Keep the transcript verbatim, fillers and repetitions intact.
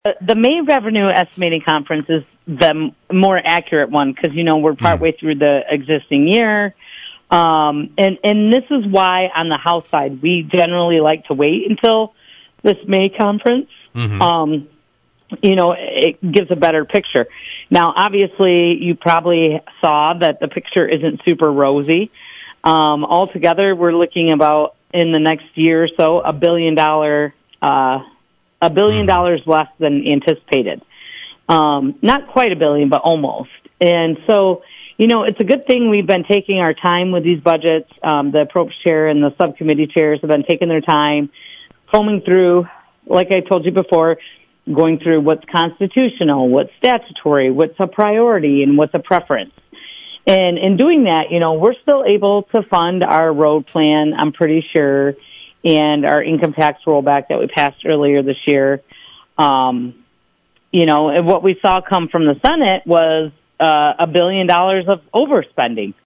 Uh, The May Revenue Estimating Conference is the m- more accurate one because, you know, we're partway through the existing year. Um, and, and this is why on the House side, we generally like to wait until this May conference. Mm-hmm. Um, you know, it gives a better picture. Now, obviously, you probably saw that the picture isn't super rosy. Um, altogether, we're looking about in the next year or so a billion dollar, uh, a billion dollars less than anticipated. Um, not quite a billion, but almost. And so, you know, it's a good thing we've been taking our time with these budgets. Um, the approach chair and the subcommittee chairs have been taking their time, combing through, like I told you before, going through what's constitutional, what's statutory, what's a priority, and what's a preference. And in doing that, you know, we're still able to fund our road plan, I'm pretty sure, and our income tax rollback that we passed earlier this year. Um, you know, and what we saw come from the Senate was uh, a billion dollars of overspending.